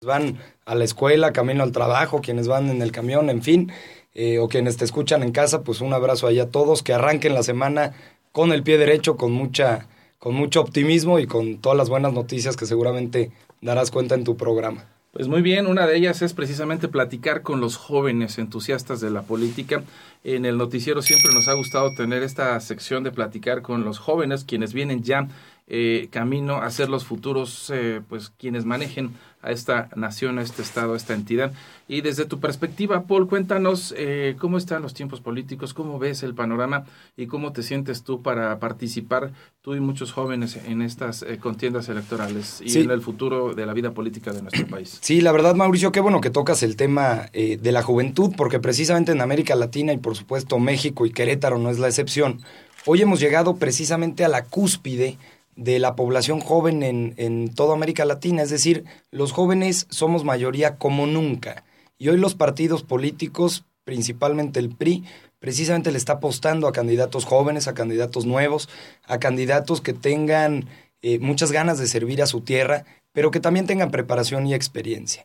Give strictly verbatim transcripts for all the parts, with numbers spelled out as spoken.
van a la escuela, camino al trabajo, quienes van en el camión, en fin, eh, o quienes te escuchan en casa, pues un abrazo ahí a todos, que arranquen la semana con el pie derecho, con mucha, con mucho optimismo y con todas las buenas noticias que seguramente darás cuenta en tu programa. Pues muy bien, una de ellas es precisamente platicar con los jóvenes entusiastas de la política. En el noticiero siempre nos ha gustado tener esta sección de platicar con los jóvenes, quienes vienen ya eh, camino a ser los futuros, eh, pues quienes manejen a esta nación, a este estado, a esta entidad. Y desde tu perspectiva, Paul, cuéntanos eh, cómo están los tiempos políticos, cómo ves el panorama y cómo te sientes tú para participar, tú y muchos jóvenes, en estas eh, contiendas electorales y sí. en el futuro de la vida política de nuestro país. Sí, la verdad, Mauricio, qué bueno que tocas el tema eh, de la juventud, porque precisamente en América Latina y por supuesto México y Querétaro no es la excepción, hoy hemos llegado precisamente a la cúspide de la población joven en, en toda América Latina, es decir, los jóvenes somos mayoría como nunca, y hoy los partidos políticos, principalmente el P R I, precisamente le está apostando a candidatos jóvenes, a candidatos nuevos, a candidatos que tengan eh, muchas ganas de servir a su tierra, pero que también tengan preparación y experiencia.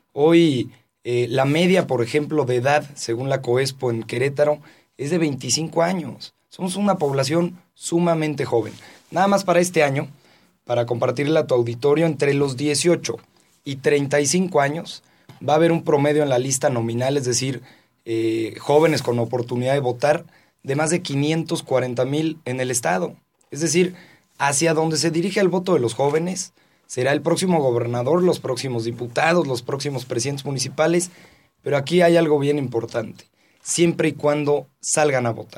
Hoy eh, la media, por ejemplo, de edad, según la COESPO en Querétaro, es de veinticinco años. Somos una población sumamente joven. Nada más para este año, para compartirle a tu auditorio, entre los dieciocho y treinta y cinco años va a haber un promedio en la lista nominal, es decir, eh, jóvenes con oportunidad de votar, de más de quinientos cuarenta mil en el estado. Es decir, hacia donde se dirige el voto de los jóvenes será el próximo gobernador, los próximos diputados, los próximos presidentes municipales, pero aquí hay algo bien importante, siempre y cuando salgan a votar.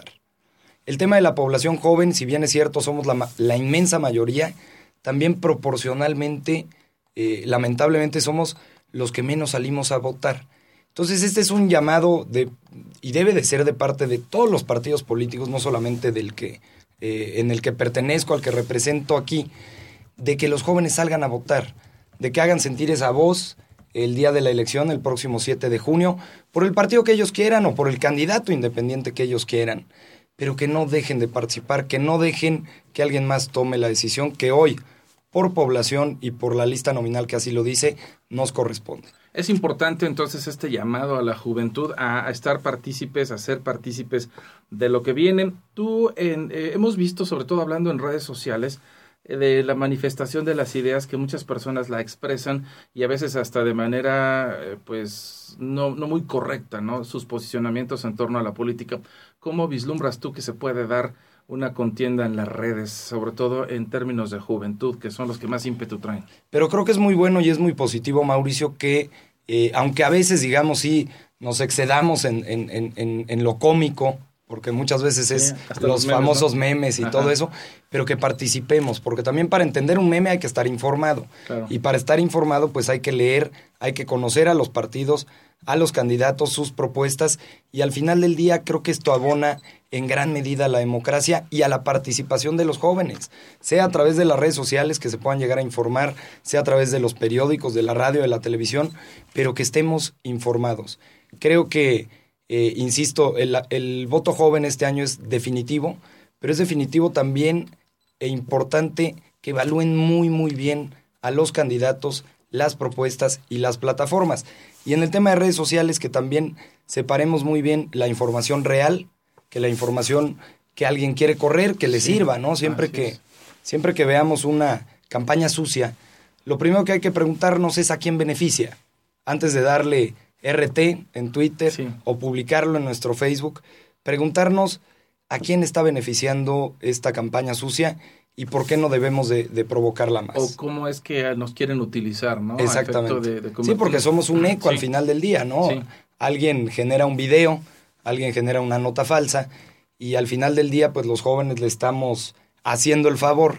El tema de la población joven, si bien es cierto, somos la, la inmensa mayoría, también proporcionalmente, eh, lamentablemente, somos los que menos salimos a votar. Entonces, este es un llamado, de y debe de ser de parte de todos los partidos políticos, no solamente del que eh, en el que pertenezco, al que represento aquí, de que los jóvenes salgan a votar, de que hagan sentir esa voz el día de la elección, el próximo siete de junio, por el partido que ellos quieran o por el candidato independiente que ellos quieran, pero que no dejen de participar, que no dejen que alguien más tome la decisión que hoy, por población y por la lista nominal que así lo dice, nos corresponde. Es importante entonces este llamado a la juventud a, a estar partícipes, a ser partícipes de lo que viene. Tú, en, eh, hemos visto, sobre todo hablando en redes sociales, de la manifestación de las ideas que muchas personas la expresan y a veces hasta de manera eh, pues no, no muy correcta, ¿no? Sus posicionamientos en torno a la política. ¿Cómo vislumbras tú que se puede dar una contienda en las redes, sobre todo en términos de juventud, que son los que más ímpetu traen? Pero creo que es muy bueno y es muy positivo, Mauricio, que eh, aunque a veces, digamos, sí, nos excedamos en, en, en, en lo cómico, porque muchas veces es sí, los, los memes, famosos ¿no? memes y Ajá. todo eso, pero que participemos, porque también para entender un meme hay que estar informado. Claro. Y para estar informado, pues hay que leer, hay que conocer a los partidos, a los candidatos, sus propuestas, y al final del día creo que esto abona en gran medida a la democracia y a la participación de los jóvenes, sea a través de las redes sociales que se puedan llegar a informar, sea a través de los periódicos, de la radio, de la televisión, pero que estemos informados. Creo que Eh, insisto, el, el voto joven este año es definitivo, pero es definitivo también e importante que evalúen muy, muy bien a los candidatos, las propuestas y las plataformas. Y en el tema de redes sociales, que también separemos muy bien la información real, que la información que alguien quiere correr, que le sí, sirva, ¿no? Siempre que, es. siempre que veamos una campaña sucia, lo primero que hay que preguntarnos es a quién beneficia, antes de darle R T en Twitter sí. o publicarlo en nuestro Facebook, preguntarnos a quién está beneficiando esta campaña sucia y por qué no debemos de, de provocarla más. O cómo es que nos quieren utilizar, ¿no? Exactamente. De, de sí, porque somos un eco sí. al final del día, ¿no? Sí. Alguien genera un video, alguien genera una nota falsa y al final del día, pues los jóvenes le estamos haciendo el favor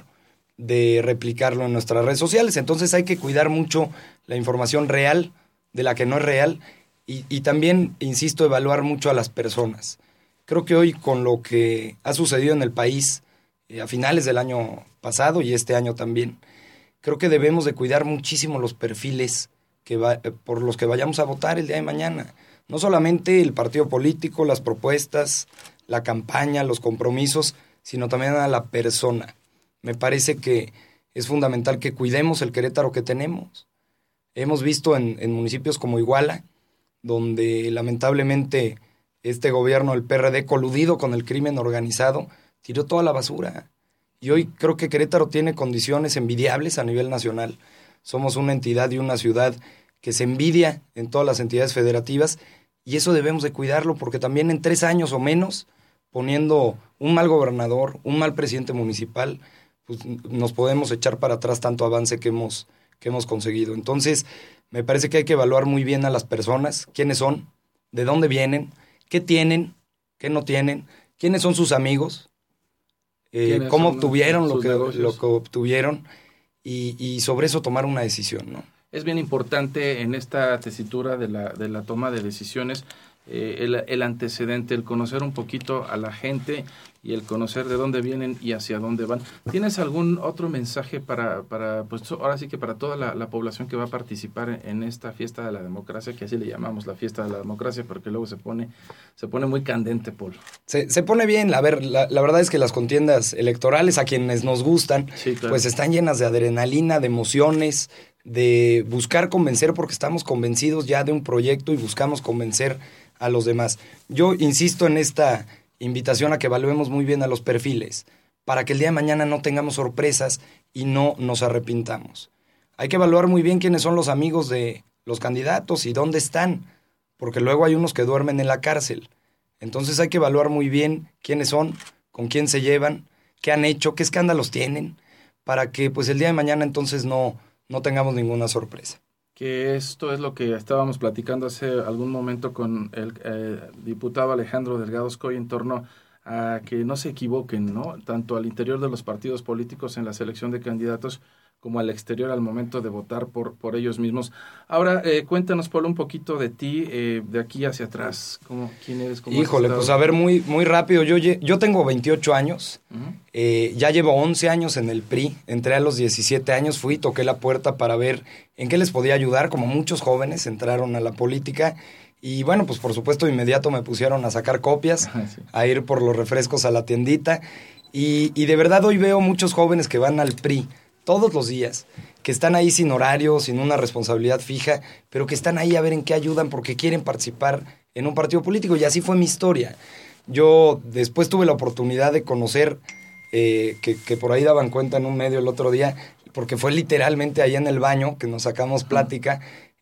de replicarlo en nuestras redes sociales. Entonces hay que cuidar mucho la información real de la que no es real, y, y también, insisto, evaluar mucho a las personas. Creo que hoy, con lo que ha sucedido en el país eh, a finales del año pasado y este año también, creo que debemos de cuidar muchísimo los perfiles que va, eh, por los que vayamos a votar el día de mañana. No solamente el partido político, las propuestas, la campaña, los compromisos, sino también a la persona. Me parece que es fundamental que cuidemos el Querétaro que tenemos. Hemos visto en, en municipios como Iguala, donde lamentablemente este gobierno del P R D, coludido con el crimen organizado, tiró toda la basura. Y hoy creo que Querétaro tiene condiciones envidiables a nivel nacional. Somos una entidad y una ciudad que se envidia en todas las entidades federativas, y eso debemos de cuidarlo, porque también en tres años o menos, poniendo un mal gobernador, un mal presidente municipal, pues nos podemos echar para atrás tanto avance que hemos, que hemos conseguido. Entonces, me parece que hay que evaluar muy bien a las personas, quiénes son, de dónde vienen, qué tienen, qué no tienen, quiénes son sus amigos, eh, cómo obtuvieron lo que, lo que obtuvieron, y, y sobre eso tomar una decisión, ¿no? Es bien importante en esta tesitura de la, de la toma de decisiones eh, el, el antecedente, el conocer un poquito a la gente y el conocer de dónde vienen y hacia dónde van. ¿Tienes algún otro mensaje para, para pues ahora sí que para toda la, la población que va a participar en esta fiesta de la democracia, que así le llamamos la fiesta de la democracia, porque luego se pone, se pone muy candente, Paul? Se, se pone bien. A ver, la, la verdad es que las contiendas electorales, a quienes nos gustan, sí, claro, pues están llenas de adrenalina, de emociones, de buscar convencer, porque estamos convencidos ya de un proyecto y buscamos convencer a los demás. Yo insisto en esta invitación a que evaluemos muy bien a los perfiles, para que el día de mañana no tengamos sorpresas y no nos arrepintamos. Hay que evaluar muy bien quiénes son los amigos de los candidatos y dónde están, porque luego hay unos que duermen en la cárcel. Entonces hay que evaluar muy bien quiénes son, con quién se llevan, qué han hecho, qué escándalos tienen, para que pues el día de mañana entonces no, no tengamos ninguna sorpresa. Que esto es lo que estábamos platicando hace algún momento con el eh, diputado Alejandro Delgado Escoy en torno a que no se equivoquen, ¿no? Tanto al interior de los partidos políticos en la selección de candidatos como al exterior al momento de votar por, por ellos mismos. Ahora, eh, cuéntanos, Paul, un poquito de ti, eh, de aquí hacia atrás. ¿Cómo, ¿Quién eres? ¿Cómo Híjole, pues a ver, muy, muy rápido. Yo, yo tengo veintiocho años, uh-huh. eh, ya llevo once años en el P R I. Entré a los diecisiete años, fui, toqué la puerta para ver en qué les podía ayudar. Como muchos jóvenes entraron a la política. Y bueno, pues por supuesto, de inmediato me pusieron a sacar copias, sí. a ir por los refrescos a la tiendita. Y, y de verdad hoy veo muchos jóvenes que van al P R I todos los días, que están ahí sin horario, sin una responsabilidad fija, pero que están ahí a ver en qué ayudan porque quieren participar en un partido político, y así fue mi historia. Yo después tuve la oportunidad de conocer, eh, que, que por ahí daban cuenta en un medio el otro día, porque fue literalmente ahí en el baño que nos sacamos plática,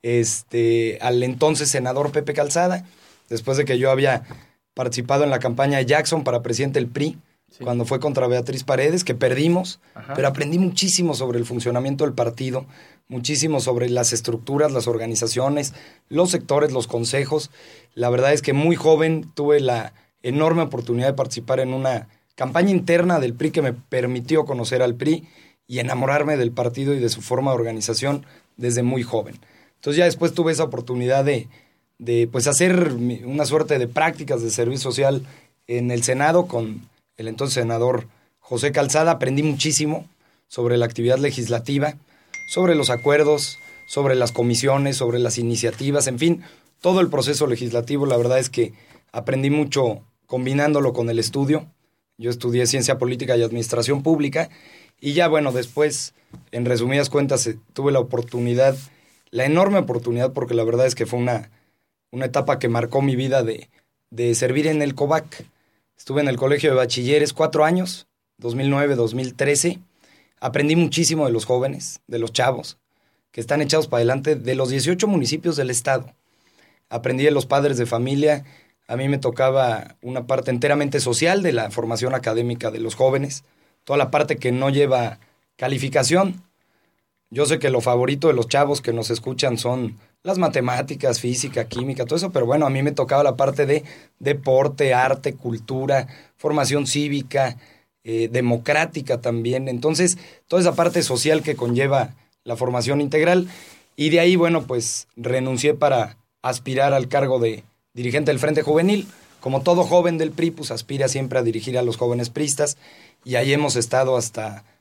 este, al entonces senador Pepe Calzada, después de que yo había participado en la campaña de Jackson para presidente del P R I, sí. cuando fue contra Beatriz Paredes, que perdimos, Ajá. pero aprendí muchísimo sobre el funcionamiento del partido, muchísimo sobre las estructuras, las organizaciones, los sectores, los consejos. La verdad es que muy joven tuve la enorme oportunidad de participar en una campaña interna del P R I que me permitió conocer al P R I y enamorarme del partido y de su forma de organización desde muy joven. Entonces ya después tuve esa oportunidad de, de pues hacer una suerte de prácticas de servicio social en el Senado con el entonces senador José Calzada. Aprendí muchísimo sobre la actividad legislativa, sobre los acuerdos, sobre las comisiones, sobre las iniciativas, en fin, todo el proceso legislativo. La verdad es que aprendí mucho combinándolo con el estudio. Yo estudié Ciencia Política y Administración Pública y ya, bueno, después, en resumidas cuentas, tuve la oportunidad, la enorme oportunidad, porque la verdad es que fue una, una etapa que marcó mi vida de, de servir en el COVAC. Estuve en el Colegio de Bachilleres cuatro años, dos mil nueve, dos mil trece. Aprendí muchísimo de los jóvenes, de los chavos, que están echados para adelante, de los dieciocho municipios del estado. Aprendí de los padres de familia. A mí me tocaba una parte enteramente social de la formación académica de los jóvenes, toda la parte que no lleva calificación. Yo sé que lo favorito de los chavos que nos escuchan son las matemáticas, física, química, todo eso, pero bueno, a mí me tocaba la parte de deporte, arte, cultura, formación cívica, eh, democrática también. Entonces, toda esa parte social que conlleva la formación integral. Y de ahí, bueno, pues renuncié para aspirar al cargo de dirigente del Frente Juvenil. Como todo joven del P R I, pues aspira siempre a dirigir a los jóvenes priistas, y ahí hemos estado hasta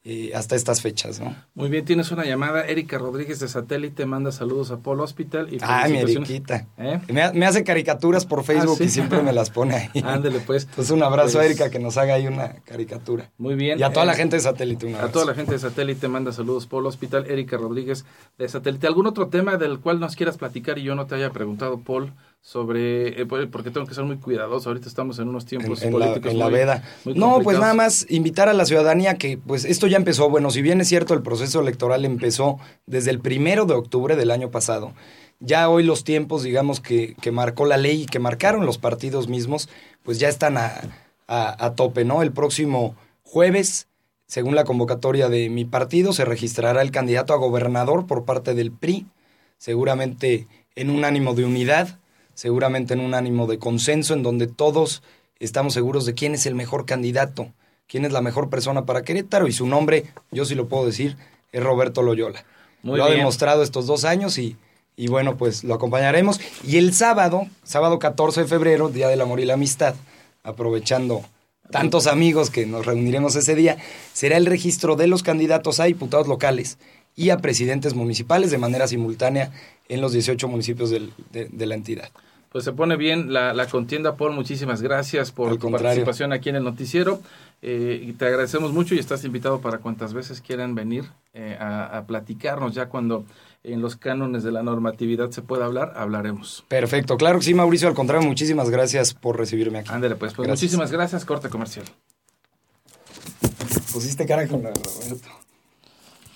eh, hasta estas fechas, ¿no? Muy bien, tienes una llamada. Erika Rodríguez de Satélite manda saludos a Paul Hospital. Y ah, mi Eriquita. ¿Eh? Me, me hace caricaturas por Facebook ah, ¿sí? y siempre me las pone ahí. Ándele, pues. Entonces un abrazo pues, a Erika que nos haga ahí una caricatura. Muy bien. Y a toda eh, la gente de Satélite un abrazo. A toda la gente de Satélite manda saludos Paul Hospital. Erika Rodríguez de Satélite. ¿Algún otro tema del cual nos quieras platicar y yo no te haya preguntado, Paul? Sobre, eh, porque tengo que ser muy cuidadoso, ahorita estamos en unos tiempos en, en políticos la, en la muy, veda. Muy no, pues nada más invitar a la ciudadanía que pues esto ya empezó, bueno, si bien es cierto el proceso electoral empezó desde el primero de octubre del año pasado, ya hoy los tiempos, digamos, que, que marcó la ley y que marcaron los partidos mismos, pues ya están a, a, a tope, ¿no? El próximo jueves, según la convocatoria de mi partido, se registrará el candidato a gobernador por parte del P R I, seguramente en un ánimo de unidad, seguramente en un ánimo de consenso, en donde todos estamos seguros de quién es el mejor candidato, quién es la mejor persona para Querétaro, y su nombre, yo sí lo puedo decir, es Roberto Loyola. Muy lo bien. Ha demostrado estos dos años y, y bueno, pues lo acompañaremos. Y el sábado, sábado catorce de febrero, Día del Amor y la Amistad, aprovechando tantos amigos que nos reuniremos ese día, será el registro de los candidatos a diputados locales y a presidentes municipales de manera simultánea en los dieciocho municipios del, de, de la entidad. Pues se pone bien la, la contienda, Paul. Muchísimas gracias por tu participación aquí en el noticiero. Eh, y te agradecemos mucho y estás invitado para cuantas veces quieran venir eh, a, a platicarnos. Ya cuando en los cánones de la normatividad se pueda hablar, hablaremos. Perfecto, claro que sí, Mauricio. Al contrario, muchísimas gracias por recibirme aquí. Ándale, pues, pues gracias. Muchísimas gracias. Corte comercial. Pusiste cara con la Roberto.